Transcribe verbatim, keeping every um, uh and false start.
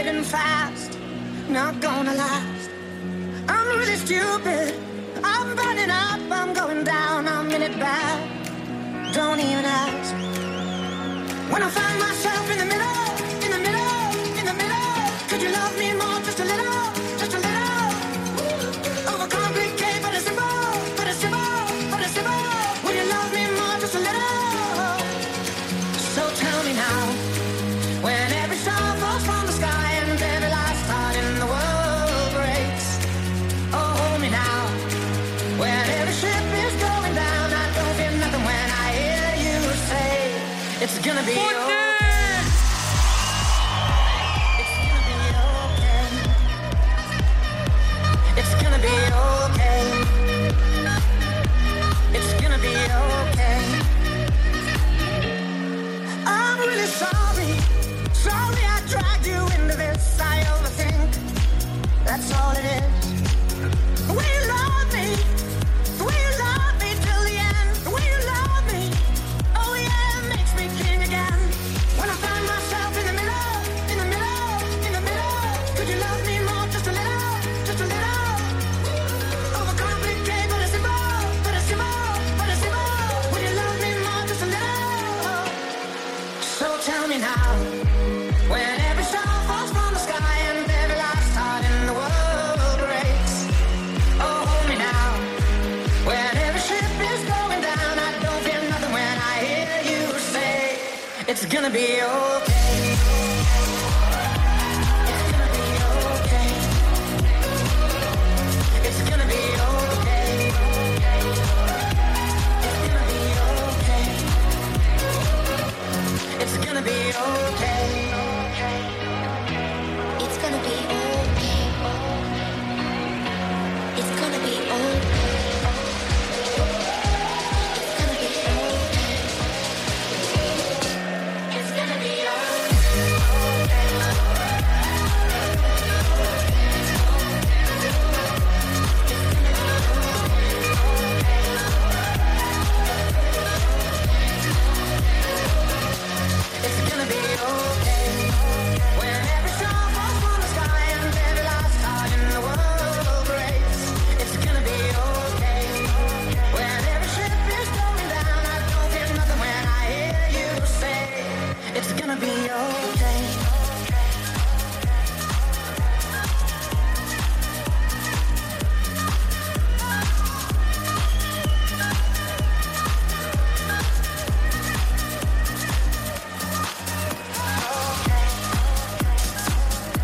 fading fast, not gonna last. I'm really stupid, I'm burning up, I'm going down, I'm in it bad. Don't even ask. When I find myself in the middle, in the middle, in the middle, could you love me more, just a little, just a little? Overcomplicate, but it's simple, but it's simple, but it's simple. Will you love me more, just a little? So tell me now, when every star falls from the sky and every last heart in the world breaks. Oh, hold me now, when every ship is going down, I don't feel nothing when I hear you say it's gonna be okay. It's gonna be okay. It's gonna be okay. It's gonna be okay. I'm really sorry. Sorry I dragged you into this. I overthink. That's all it is. The way you love me, the way you love me till the end. The way you love me, oh yeah, it makes me king again. When I find myself in the middle, in the middle, in the middle, could you love me more, just a little, just a little? Overcomplicate, but it's simple, but it's simple, but it's simple. Would you love me more, just a little? So tell me now, when every star falls from the sky and every last heart in the world breaks. Oh, hold me now, when every ship is going down, I don't feel nothing when I hear you say it's gonna be okay. It's gonna be okay. It's gonna be okay. It's gonna be okay. It's gonna be okay. It's gonna be okay. It's gonna be okay. It's gonna be It's gonna be okay. When every star falls from the sky and every last heart in the world breaks. It's gonna be okay. When every ship is going down, I don't feel nothing when I hear you say it's gonna be okay.